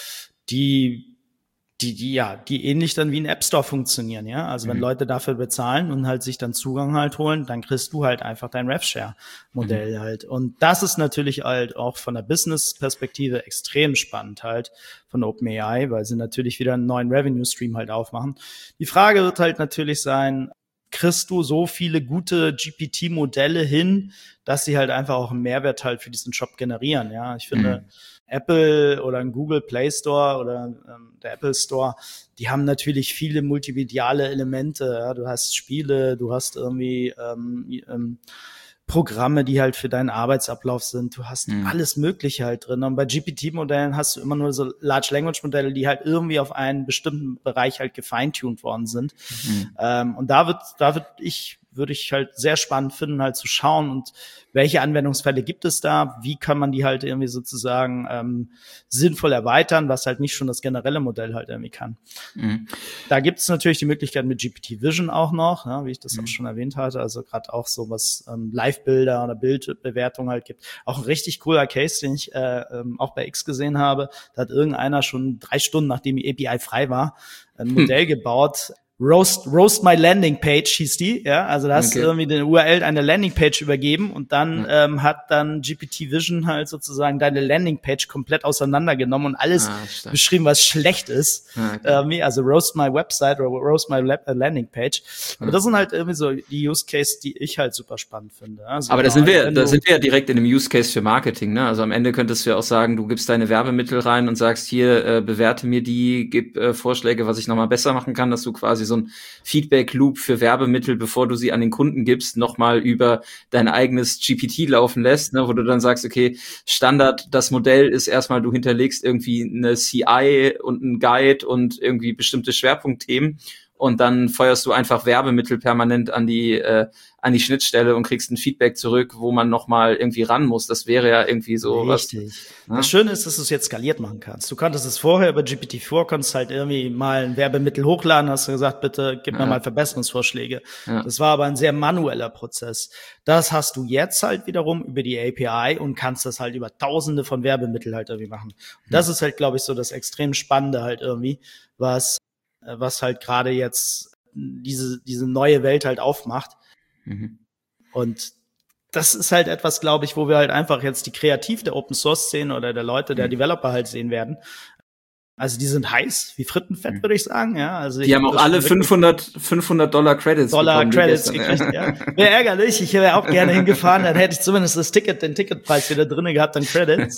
die die, die, ja, die ähnlich dann wie ein App Store funktionieren, ja. Also wenn mhm. Leute dafür bezahlen und halt sich dann Zugang halt holen, dann kriegst du halt einfach dein RevShare-Modell mhm. halt. Und das ist natürlich halt auch von der Business-Perspektive extrem spannend halt von OpenAI, weil sie natürlich wieder einen neuen Revenue-Stream halt aufmachen. Die Frage wird halt natürlich sein, kriegst du so viele gute G P T-Modelle hin, dass sie halt einfach auch einen Mehrwert halt für diesen Shop generieren, ja. Ich finde, mhm. Apple oder ein Google Play Store oder ähm, der Apple Store, die haben natürlich viele multimediale Elemente. Ja? Du hast Spiele, du hast irgendwie ähm, ähm, Programme, die halt für deinen Arbeitsablauf sind. Du hast mhm. alles Mögliche halt drin. Und bei G P T-Modellen hast du immer nur so Large Language Modelle, die halt irgendwie auf einen bestimmten Bereich halt gefeintuned worden sind. Mhm. Ähm, und da wird, da wird ich würde ich halt sehr spannend finden, halt zu schauen, und welche Anwendungsfälle gibt es da, wie kann man die halt irgendwie sozusagen ähm, sinnvoll erweitern, was halt nicht schon das generelle Modell halt irgendwie kann. Mhm. Da gibt es natürlich die Möglichkeit mit G P T Vision auch noch, ja, wie ich das mhm. auch schon erwähnt hatte, also gerade auch so was ähm, Live-Bilder oder Bildbewertung halt gibt. Auch ein richtig cooler Case, den ich äh, ähm, auch bei X gesehen habe. Da hat irgendeiner schon drei Stunden, nachdem die A P I frei war, ein Modell hm. gebaut. Roast, Roast My Landing Page hieß die, ja, also da hast okay. du irgendwie den U R L einer Landing Page übergeben und dann mhm. ähm, hat dann G P T Vision halt sozusagen deine Landing Page komplett auseinandergenommen und alles ah, beschrieben, was schlecht ist. Ah, okay. ähm, also Roast My Website oder Roast My Lab- Landing Page. Mhm. Aber das sind halt irgendwie so die Use Case, die ich halt super spannend finde. Also aber da sind wir, da sind wir ja direkt in einem Use Case für Marketing, ne? Also am Ende könntest du ja auch sagen, du gibst deine Werbemittel rein und sagst, hier, äh, bewerte mir die, gib äh, Vorschläge, was ich nochmal besser machen kann, dass du quasi so ein Feedback-Loop für Werbemittel, bevor du sie an den Kunden gibst, nochmal über dein eigenes G P T laufen lässt, ne, wo du dann sagst, okay, Standard, das Modell ist erstmal, du hinterlegst irgendwie eine C I und einen Guide und irgendwie bestimmte Schwerpunktthemen und dann feuerst du einfach Werbemittel permanent an die äh, an die Schnittstelle und kriegst ein Feedback zurück, wo man nochmal irgendwie ran muss. Das wäre ja irgendwie so Richtig. was. Ne? Das Schöne ist, dass du es jetzt skaliert machen kannst. Du konntest es vorher über G P T vier, konntest halt irgendwie mal ein Werbemittel hochladen, hast du gesagt, bitte gib mir ja. mal Verbesserungsvorschläge. Ja. Das war aber ein sehr manueller Prozess. Das hast du jetzt halt wiederum über die A P I und kannst das halt über tausende von Werbemitteln halt irgendwie machen. Und das ja. ist halt, glaube ich, so das extrem Spannende halt irgendwie, was was halt gerade jetzt diese diese neue Welt halt aufmacht. Mhm. Und das ist halt etwas, glaube ich, wo wir halt einfach jetzt die Kreativ der Open-Source-Szene oder der Leute, der mhm. Developer halt sehen werden. Also die sind heiß, wie Frittenfett, mhm. würde ich sagen. Ja, also die haben auch alle fünfhundert Dollar Credits Dollar Credits gekriegt, ja. Wäre ärgerlich, ich wäre auch gerne hingefahren, dann hätte ich zumindest das Ticket, den Ticketpreis wieder drinne gehabt an Credits.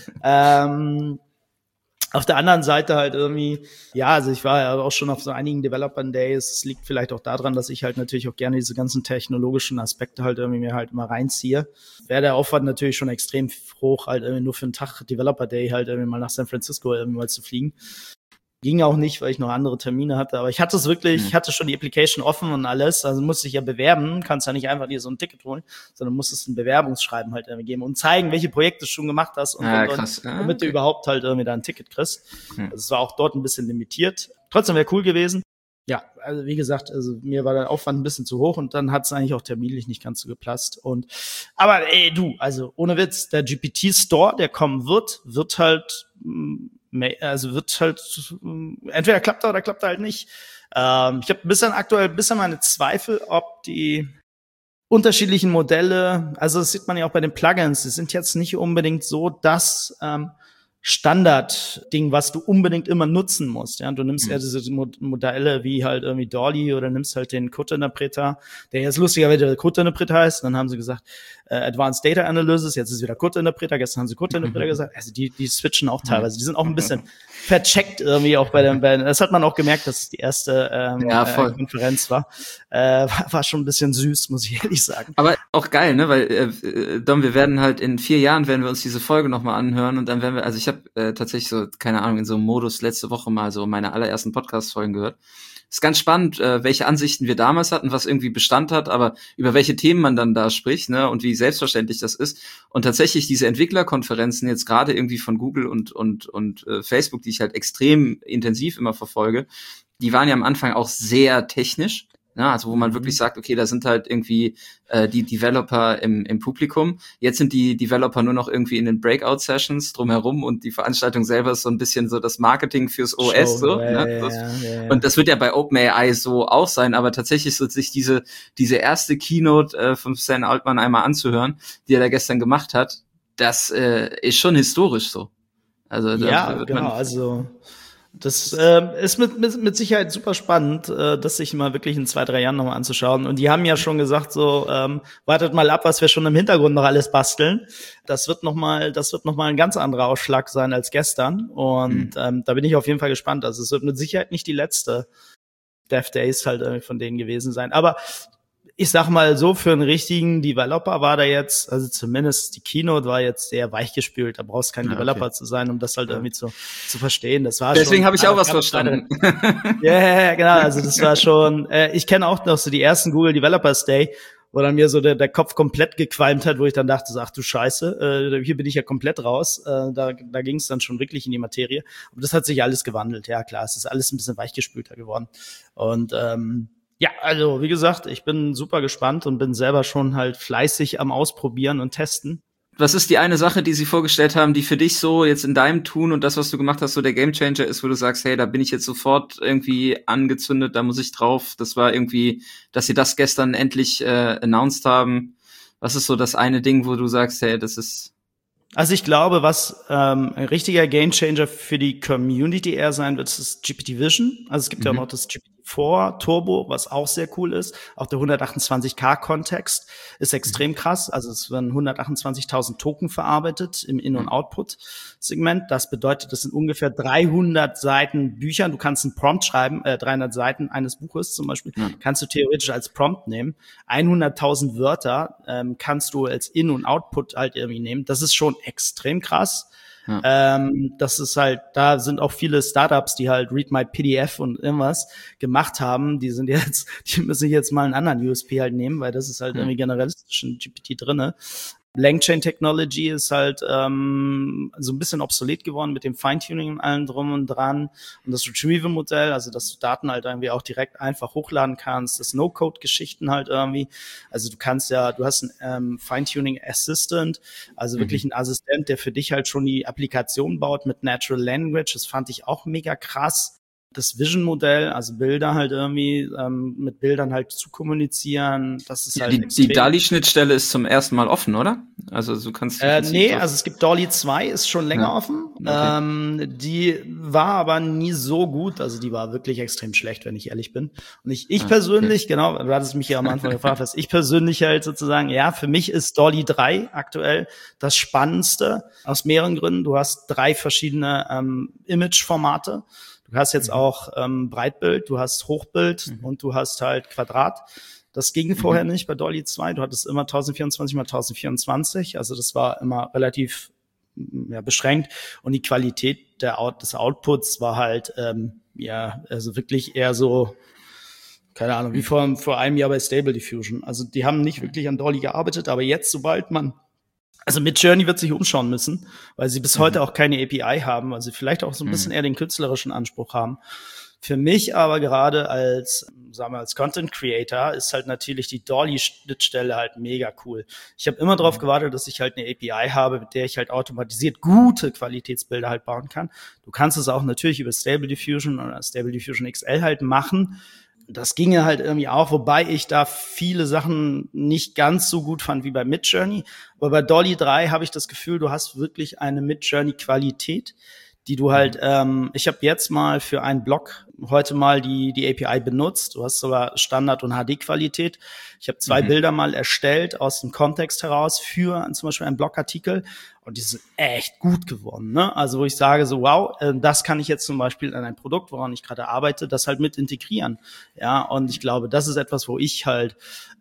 ähm, Auf der anderen Seite halt irgendwie, ja, also ich war ja auch schon auf so einigen Developer-Days. Es liegt vielleicht auch daran, dass ich halt natürlich auch gerne diese ganzen technologischen Aspekte halt irgendwie mir halt immer reinziehe. Wäre der Aufwand natürlich schon extrem hoch, halt irgendwie nur für einen Tag Developer-Day halt irgendwie mal nach San Francisco irgendwie mal zu fliegen. Ging auch nicht, weil ich noch andere Termine hatte. Aber ich hatte es wirklich, mhm. ich hatte schon die Application offen und alles. Also musste ich ja bewerben. Kannst ja nicht einfach dir so ein Ticket holen, sondern musstest ein Bewerbungsschreiben halt irgendwie geben und zeigen, welche Projekte du schon gemacht hast und, ah, und, krass. und damit okay. du überhaupt halt irgendwie da ein Ticket kriegst. Mhm. Also es war auch dort ein bisschen limitiert. Trotzdem wäre cool gewesen. Ja, also wie gesagt, also mir war der Aufwand ein bisschen zu hoch und dann hat es eigentlich auch terminlich nicht ganz so gepasst. Und aber ey, du, also ohne Witz, der G P T Store, der kommen wird, wird halt also wird halt, entweder klappt er oder klappt er halt nicht. Ähm, ich habe ein bisschen aktuell ein bisschen meine Zweifel, ob die unterschiedlichen Modelle, also das sieht man ja auch bei den Plugins, die sind jetzt nicht unbedingt so das ähm, Standard-Ding, was du unbedingt immer nutzen musst. Ja, du nimmst mhm. ja diese Modelle wie halt irgendwie Dolly oder nimmst halt den Code-Interpreter, der jetzt lustigerweise der Code-Interpreter heißt. Und dann haben sie gesagt, äh, Advanced Data Analysis, jetzt ist wieder Code-Interpreter, gestern haben sie Code-Interpreter gesagt. Also die die switchen auch teilweise. Die sind auch ein bisschen vercheckt irgendwie auch bei den, bei den, das hat man auch gemerkt, dass es die erste ähm, ja, äh, Konferenz war. Äh, war. War schon ein bisschen süß, muss ich ehrlich sagen. Aber auch geil, ne? Weil, äh, Dom, wir werden halt in vier Jahren, werden wir uns diese Folge nochmal anhören und dann werden wir, also ich habe äh, tatsächlich so, keine Ahnung, in so einem Modus letzte Woche mal so meine allerersten Podcast-Folgen gehört. Ist ganz spannend, äh, welche Ansichten wir damals hatten, was irgendwie Bestand hat, aber über welche Themen man dann da spricht, ne, und wie selbstverständlich das ist. Und tatsächlich diese Entwicklerkonferenzen jetzt gerade irgendwie von Google und und und äh, Facebook, die ich halt extrem intensiv immer verfolge, die waren ja am Anfang auch sehr technisch. Ja, also wo man mhm. wirklich sagt, okay, da sind halt irgendwie äh, die Developer im, im Publikum. Jetzt sind die Developer nur noch irgendwie in den Breakout-Sessions drumherum und die Veranstaltung selber ist so ein bisschen so das Marketing fürs O S. Show, so, ja, ne? das, ja, ja, ja. Und das wird ja bei OpenAI so auch sein, aber tatsächlich so sich diese diese erste Keynote äh, von Sam Altman einmal anzuhören, die er da gestern gemacht hat, das äh, ist schon historisch so. Also ja, da genau, also das äh, ist mit, mit mit Sicherheit super spannend, äh, das sich mal wirklich in zwei, drei Jahren nochmal anzuschauen. Und die haben ja schon gesagt, so ähm, wartet mal ab, was wir schon im Hintergrund noch alles basteln. Das wird noch mal, das wird noch mal ein ganz anderer Ausschlag sein als gestern. Und mhm. ähm, da bin ich auf jeden Fall gespannt. Also es wird mit Sicherheit nicht die letzte Dev Days halt äh, von denen gewesen sein. Aber ich sag mal so, für einen richtigen Developer war da jetzt, also zumindest die Keynote war jetzt sehr weichgespült. Da brauchst kein ja, Developer okay. zu sein, um das halt ja. irgendwie zu zu verstehen. Das war Deswegen habe ich auch ah, was verstanden. Ja, yeah, genau. Also das war schon, äh, ich kenne auch noch so die ersten Google Developers Day, wo dann mir so der, der Kopf komplett gequalmt hat, wo ich dann dachte, so, ach du Scheiße, äh, hier bin ich ja komplett raus. Äh, da da ging es dann schon wirklich in die Materie. Aber das hat sich alles gewandelt. Ja klar, es ist alles ein bisschen weichgespülter geworden. Und ähm, ja, also wie gesagt, ich bin super gespannt und bin selber schon halt fleißig am Ausprobieren und Testen. Was ist die eine Sache, die sie vorgestellt haben, die für dich so jetzt in deinem Tun und das, was du gemacht hast, so der Gamechanger ist, wo du sagst, hey, da bin ich jetzt sofort irgendwie angezündet, da muss ich drauf. Das war irgendwie, dass sie das gestern endlich äh, announced haben. Was ist so das eine Ding, wo du sagst, hey, das ist... Also ich glaube, was ähm, ein richtiger Gamechanger für die Community eher sein wird, ist G P T Vision. Also es gibt mhm. ja auch noch das G P T vier Turbo, was auch sehr cool ist. Auch der hundertachtundzwanzig K Kontext ist extrem krass. Also es werden hundertachtundzwanzigtausend Token verarbeitet im In- und Output-Segment. Das bedeutet, das sind ungefähr dreihundert Seiten Bücher. Du kannst einen Prompt schreiben, äh, dreihundert Seiten eines Buches zum Beispiel, ja. kannst du theoretisch als Prompt nehmen. hunderttausend Wörter ähm, kannst du als In- und Output halt irgendwie nehmen. Das ist schon extrem krass. Ja. Ähm, das ist halt, da sind auch viele Startups, die halt Read My P D F und irgendwas gemacht haben. Die sind jetzt, die müssen jetzt mal einen anderen U S P halt nehmen, weil das ist halt ja. irgendwie generalistisch in G P T drinne. Langchain Technology ist halt ähm, so ein bisschen obsolet geworden mit dem Feintuning und allem drum und dran. Und das Retrieval-Modell, also dass du Daten halt irgendwie auch direkt einfach hochladen kannst. Das No-Code-Geschichten halt irgendwie. Also du kannst ja, du hast einen ähm, Feintuning Assistant, also mhm. wirklich ein Assistent, der für dich halt schon die Applikation baut mit Natural Language. Das fand ich auch mega krass. Das Vision-Modell, also Bilder halt irgendwie, ähm, mit Bildern halt zu kommunizieren, das ist halt die, extrem. Die D A L L-I Schnittstelle ist zum ersten Mal offen, oder? Also du kannst... Äh, nee, also es gibt D A L L-I zwei, ist schon länger ja. offen. Okay. Ähm, die war aber nie so gut, also die war wirklich extrem schlecht, wenn ich ehrlich bin. Und ich, ich ah, persönlich, okay. genau, du hattest mich ja am Anfang gefragt, was ich persönlich halt sozusagen, ja, für mich ist D A L L-I drei aktuell das Spannendste, aus mehreren Gründen. Du hast drei verschiedene ähm, Image-Formate. Du hast jetzt auch ähm, Breitbild, du hast Hochbild mhm. und du hast halt Quadrat. Das ging mhm. vorher nicht bei D A L L-I zwei. Du hattest immer tausendvierundzwanzig mal tausendvierundzwanzig. Also das war immer relativ ja, beschränkt. Und die Qualität der Out- des Outputs war halt ähm, ja also wirklich eher so, keine Ahnung, wie vor, vor einem Jahr bei Stable Diffusion. Also die haben nicht wirklich an D A L L-I gearbeitet, aber jetzt, sobald man Also mit Journey wird sich umschauen müssen, weil sie bis mhm. heute auch keine A P I haben, weil sie vielleicht auch so ein bisschen mhm. eher den künstlerischen Anspruch haben. Für mich aber gerade als, sagen wir, als Content Creator ist halt natürlich die Dolly-Schnittstelle halt mega cool. Ich habe immer darauf gewartet, dass ich halt eine A P I habe, mit der ich halt automatisiert gute Qualitätsbilder halt bauen kann. Du kannst es auch natürlich über Stable Diffusion oder Stable Diffusion X L halt machen. Das ginge halt irgendwie auch, wobei ich da viele Sachen nicht ganz so gut fand wie bei Midjourney. Aber bei Dolly drei habe ich das Gefühl, du hast wirklich eine Midjourney-Qualität, die du halt, ähm, ich habe jetzt mal für einen Blog heute mal die die A P I benutzt. Du hast sogar Standard- und H D-Qualität. Ich habe zwei mhm. Bilder mal erstellt aus dem Kontext heraus für zum Beispiel einen Blogartikel und die sind echt gut geworden. Ne? Also wo ich sage so, wow, äh, das kann ich jetzt zum Beispiel an ein Produkt, woran ich gerade arbeite, das halt mit integrieren. Ja, und ich glaube, das ist etwas, wo ich halt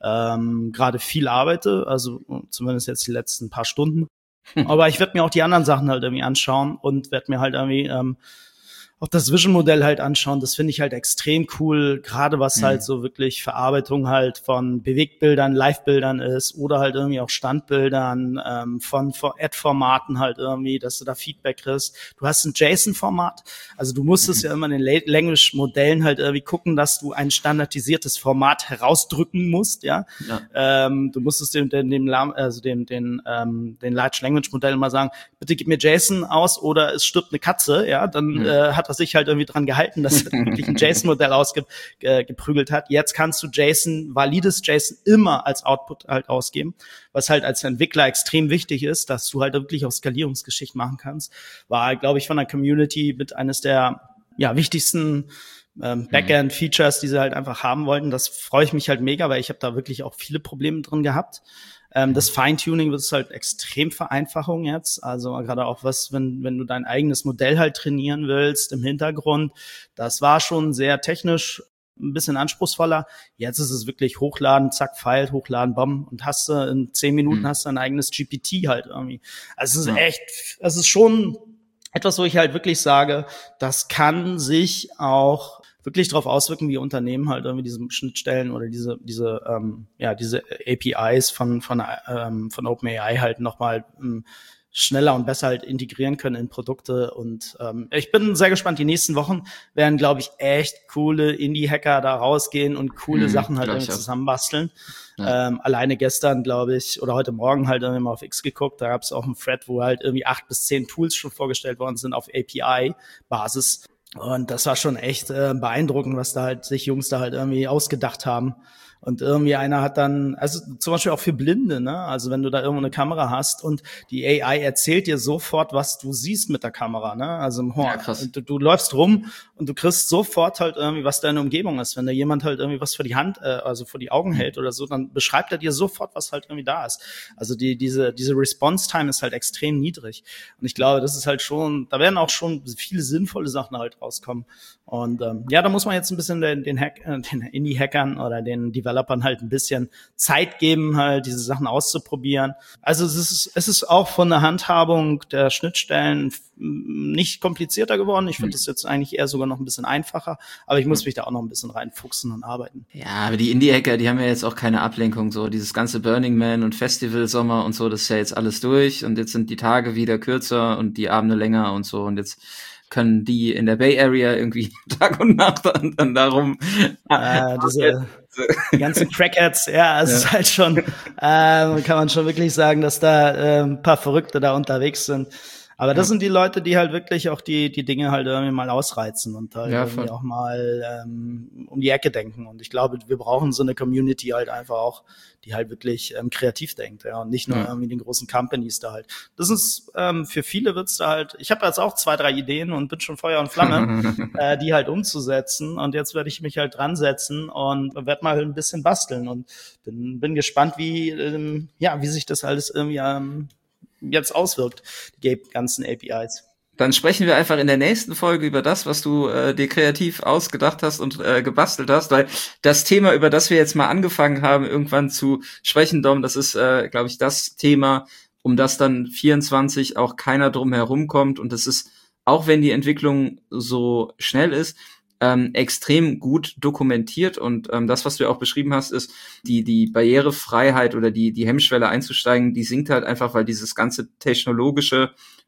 ähm, gerade viel arbeite, also zumindest jetzt die letzten paar Stunden. Aber ich werde mir auch die anderen Sachen halt irgendwie anschauen und werde mir halt irgendwie ähm, auch das Vision-Modell halt anschauen. Das finde ich halt extrem cool, gerade was mhm. halt so wirklich Verarbeitung halt von Bewegtbildern, Live-Bildern ist oder halt irgendwie auch Standbildern, ähm, von, von Ad-Formaten halt irgendwie, dass du da Feedback kriegst. Du hast ein JSON-Format, also du musstest mhm. ja immer in den Language-Modellen halt irgendwie gucken, dass du ein standardisiertes Format herausdrücken musst, ja. ja. Ähm, du musstest dem, dem, dem also dem, den, ähm, den Large-Language-Modell mal sagen, bitte gib mir JSON aus oder es stirbt eine Katze, ja, dann mhm. äh, hat er sich halt irgendwie dran gehalten, dass er wirklich ein JSON-Modell ausgeprügelt hat. Jetzt kannst du JSON, valides JSON immer als Output halt ausgeben, was halt als Entwickler extrem wichtig ist, dass du halt wirklich auch Skalierungsgeschichten machen kannst. War, glaube ich, von der Community mit eines der ja wichtigsten ähm, Backend-Features, die sie halt einfach haben wollten. Das freue ich mich halt mega, weil ich habe da wirklich auch viele Probleme drin gehabt. Ähm, das Feintuning wird es halt extrem Vereinfachung jetzt. Also gerade auch was, wenn wenn du dein eigenes Modell halt trainieren willst im Hintergrund. Das war schon sehr technisch ein bisschen anspruchsvoller. Jetzt ist es wirklich hochladen, zack, File, hochladen, bam, und hast du in zehn Minuten mhm. hast du ein eigenes G P T halt irgendwie. Also es ist ja. echt, es ist schon etwas, wo ich halt wirklich sage, das kann sich auch wirklich darauf auswirken, wie Unternehmen halt irgendwie diese Schnittstellen oder diese diese ähm, ja diese A P Is von von ähm, von OpenAI halt nochmal ähm, schneller und besser halt integrieren können in Produkte. Und ähm, ich bin sehr gespannt. Die nächsten Wochen werden, glaube ich, echt coole Indie-Hacker da rausgehen und coole mhm, Sachen halt irgendwie zusammenbasteln. Ja. Ähm, alleine gestern, glaube ich, oder heute Morgen halt irgendwie mal auf X geguckt. Da gab es auch einen Thread, wo halt irgendwie acht bis zehn Tools schon vorgestellt worden sind auf A P I-Basis. Und das war schon echt äh, beeindruckend, was da halt sich Jungs da halt irgendwie ausgedacht haben. Und irgendwie einer hat dann, also zum Beispiel auch für Blinde, ne? Also wenn du da irgendwo eine Kamera hast und die A I erzählt dir sofort, was du siehst mit der Kamera, ne? Also im Horn. Ja, du, du läufst rum und du kriegst sofort halt irgendwie, was deine Umgebung ist. Wenn da jemand halt irgendwie was vor die Hand, äh, also vor die Augen hält oder so, dann beschreibt er dir sofort, was halt irgendwie da ist. Also die diese diese Response-Time ist halt extrem niedrig. Und ich glaube, das ist halt schon, da werden auch schon viele sinnvolle Sachen halt rauskommen. Und ähm, ja, da muss man jetzt ein bisschen den, den, Hack, äh, den Indie-Hackern oder den Developern halt ein bisschen Zeit geben, halt diese Sachen auszuprobieren. Also es ist es ist auch von der Handhabung der Schnittstellen nicht komplizierter geworden. Ich finde das jetzt eigentlich eher sogar noch ein bisschen einfacher, aber ich muss mich da auch noch ein bisschen reinfuchsen und arbeiten. Ja, aber die Indie-Hacker, die haben ja jetzt auch keine Ablenkung, so dieses ganze Burning Man und Festival-Sommer und so, das ist ja jetzt alles durch und jetzt sind die Tage wieder kürzer und die Abende länger und so und jetzt können die in der Bay Area irgendwie Tag und Nacht dann, dann darum. Äh, diese die ganzen Crackheads, ja, es ja. ist halt schon, äh, kann man schon wirklich sagen, dass da äh, ein paar Verrückte da unterwegs sind. Aber das ja. sind die Leute, die halt wirklich auch die die Dinge halt irgendwie mal ausreizen und halt ja, irgendwie auch mal ähm, um die Ecke denken. Und ich glaube, wir brauchen so eine Community halt einfach auch, die halt wirklich ähm, kreativ denkt, ja, und nicht nur ja. irgendwie den großen Companies da halt. Das ist ähm, für viele wird's da halt. Ich habe jetzt auch zwei, drei Ideen und bin schon Feuer und Flamme, äh, die halt umzusetzen. Und jetzt werde ich mich halt dran setzen und werde mal ein bisschen basteln und bin bin gespannt, wie ähm, ja wie sich das alles irgendwie ähm, jetzt auswirkt, die ganzen A P Is. Dann sprechen wir einfach in der nächsten Folge über das, was du äh, dir kreativ ausgedacht hast und äh, gebastelt hast, weil das Thema, über das wir jetzt mal angefangen haben, irgendwann zu sprechen, Dom, das ist, äh, glaube ich, das Thema, um das dann vierundzwanzig auch keiner drum herum kommt. Und das ist, auch wenn die Entwicklung so schnell ist, ähm, extrem gut dokumentiert. Und ähm, das, was du ja auch beschrieben hast, ist, die die Barrierefreiheit oder die die Hemmschwelle einzusteigen, die sinkt halt einfach, weil dieses ganze technologische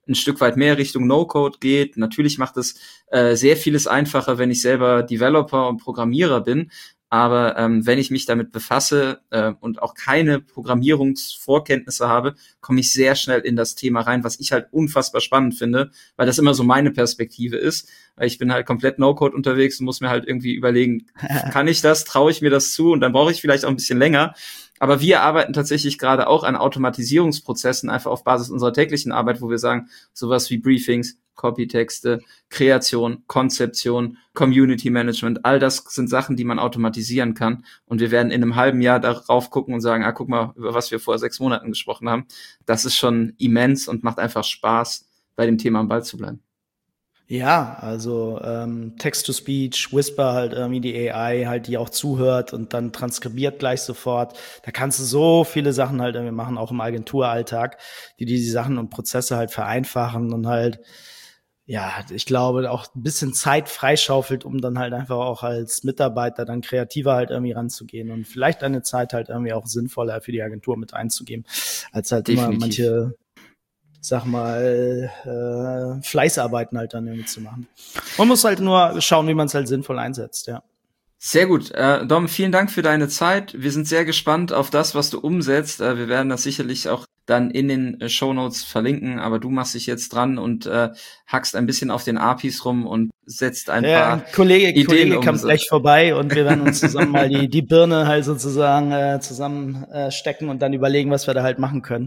ein Stück weit mehr Richtung No-Code geht. Natürlich macht es äh, sehr vieles einfacher, wenn ich selber Developer und Programmierer bin. Aber ähm, wenn ich mich damit befasse äh, und auch keine Programmierungsvorkenntnisse habe, komme ich sehr schnell in das Thema rein, was ich halt unfassbar spannend finde, weil das immer so meine Perspektive ist. Weil ich bin halt komplett No-Code unterwegs und muss mir halt irgendwie überlegen, kann ich das, traue ich mir das zu? Und dann brauche ich vielleicht auch ein bisschen länger. Aber wir arbeiten tatsächlich gerade auch an Automatisierungsprozessen, einfach auf Basis unserer täglichen Arbeit, wo wir sagen, sowas wie Briefings, Copytexte, Kreation, Konzeption, Community Management, all das sind Sachen, die man automatisieren kann. Und wir werden in einem halben Jahr darauf gucken und sagen, ah, guck mal, über was wir vor sechs Monaten gesprochen haben. Das ist schon immens und macht einfach Spaß, bei dem Thema am Ball zu bleiben. Ja, also ähm, Text-to-Speech, Whisper halt irgendwie die A I halt, die auch zuhört und dann transkribiert gleich sofort. Da kannst du so viele Sachen halt irgendwie machen, auch im Agenturalltag, die die Sachen und Prozesse halt vereinfachen und halt, ja, ich glaube, auch ein bisschen Zeit freischaufelt, um dann halt einfach auch als Mitarbeiter dann kreativer halt irgendwie ranzugehen und vielleicht eine Zeit halt irgendwie auch sinnvoller für die Agentur mit einzugeben, als halt Definitiv. immer manche sag mal, äh, Fleißarbeiten halt dann irgendwie zu machen. Man muss halt nur schauen, wie man es halt sinnvoll einsetzt, ja. Sehr gut. Äh, Dom, vielen Dank für deine Zeit. Wir sind sehr gespannt auf das, was du umsetzt. Äh, wir werden das sicherlich auch dann in den äh, Shownotes verlinken, aber du machst dich jetzt dran und äh, hackst ein bisschen auf den A P Is rum und setzt ein ja, paar ein Kollege, Ideen Kollege um. kommt gleich vorbei und wir werden uns zusammen mal die, die Birne halt sozusagen äh, zusammen äh, stecken und dann überlegen, was wir da halt machen können.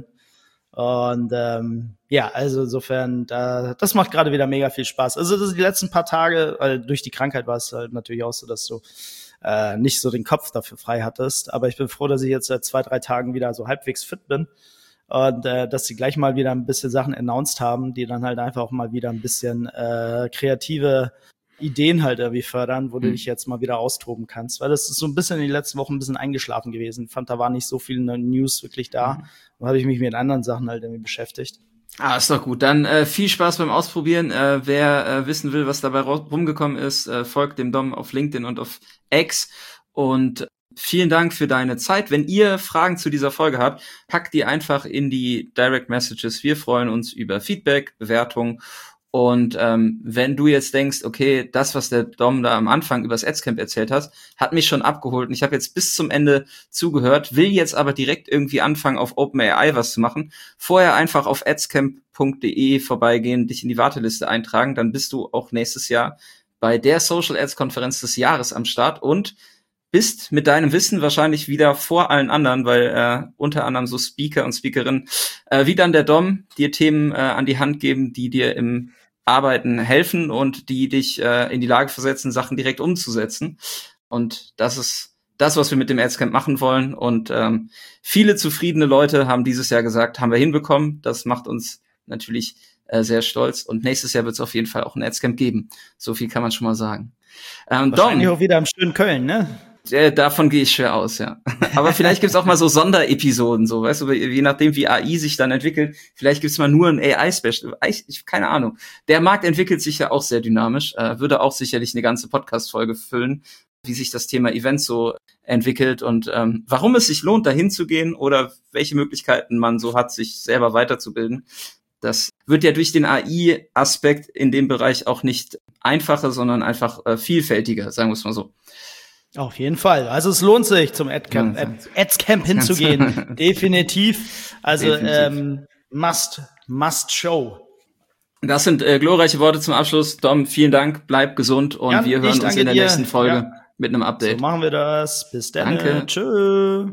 Und ähm, ja, also insofern, da, das macht gerade wieder mega viel Spaß. Also das, die letzten paar Tage, weil durch die Krankheit war es halt natürlich auch so, dass du äh, nicht so den Kopf dafür frei hattest. Aber ich bin froh, dass ich jetzt seit zwei, drei Tagen wieder so halbwegs fit bin. Und äh, dass sie gleich mal wieder ein bisschen Sachen announced haben, die dann halt einfach auch mal wieder ein bisschen äh, kreative Ideen halt irgendwie fördern, wo mhm. du dich jetzt mal wieder austoben kannst. Weil das ist so ein bisschen in den letzten Wochen ein bisschen eingeschlafen gewesen. Ich fand, da war nicht so viel News wirklich da. Mhm. Da habe ich mich mit anderen Sachen halt irgendwie beschäftigt. Ah, ist doch gut. Dann äh, viel Spaß beim Ausprobieren. Äh, wer äh, wissen will, was dabei rumgekommen ist, äh, folgt dem Dom auf LinkedIn und auf X. Und vielen Dank für deine Zeit. Wenn ihr Fragen zu dieser Folge habt, packt die einfach in die Direct Messages. Wir freuen uns über Feedback, Bewertungen. Und ähm, wenn du jetzt denkst, okay, das, was der Dom da am Anfang über das Adscamp erzählt hat, hat mich schon abgeholt und ich habe jetzt bis zum Ende zugehört, will jetzt aber direkt irgendwie anfangen, auf OpenAI was zu machen, vorher einfach auf adscamp punkt de vorbeigehen, dich in die Warteliste eintragen, dann bist du auch nächstes Jahr bei der Social Ads Konferenz des Jahres am Start und bist mit deinem Wissen wahrscheinlich wieder vor allen anderen, weil äh, unter anderem so Speaker und Speakerinnen äh, wie dann der Dom dir Themen äh, an die Hand geben, die dir im Arbeiten helfen und die dich äh, in die Lage versetzen, Sachen direkt umzusetzen. Und das ist das, was wir mit dem Adscamp machen wollen. Und ähm, viele zufriedene Leute haben dieses Jahr gesagt, haben wir hinbekommen. Das macht uns natürlich äh, sehr stolz. Und nächstes Jahr wird es auf jeden Fall auch ein Adscamp geben. So viel kann man schon mal sagen. Ähm, Wahrscheinlich Dom, auch wieder im schönen Köln, ne? Äh, davon gehe ich schwer aus, ja. Aber vielleicht gibt's auch mal so Sonderepisoden, so, weißt du, je nachdem, wie A I sich dann entwickelt. Vielleicht gibt's mal nur ein A I-Special. Ich, ich, keine Ahnung. Der Markt entwickelt sich ja auch sehr dynamisch. Äh, würde auch sicherlich eine ganze Podcast-Folge füllen, wie sich das Thema Events so entwickelt und ähm, warum es sich lohnt, dahin zu gehen oder welche Möglichkeiten man so hat, sich selber weiterzubilden. Das wird ja durch den A I-Aspekt in dem Bereich auch nicht einfacher, sondern einfach äh, vielfältiger, sagen wir es mal so. Auf jeden Fall. Also es lohnt sich, zum Adscamp, Ad, Adscamp hinzugehen. Definitiv. Also Definitiv. Ähm, must, must show. Das sind äh, glorreiche Worte zum Abschluss. Dom, vielen Dank. Bleib gesund und ja, wir hören uns in der dir. nächsten Folge ja. mit einem Update. So machen wir das. Bis dann. Danke. Tschö.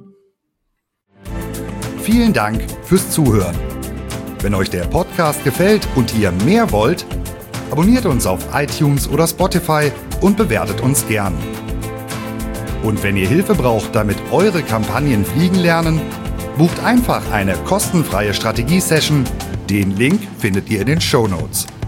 Vielen Dank fürs Zuhören. Wenn euch der Podcast gefällt und ihr mehr wollt, abonniert uns auf iTunes oder Spotify und bewertet uns gern. Und wenn ihr Hilfe braucht, damit eure Kampagnen fliegen lernen, bucht einfach eine kostenfreie Strategie-Session. Den Link findet ihr in den Shownotes.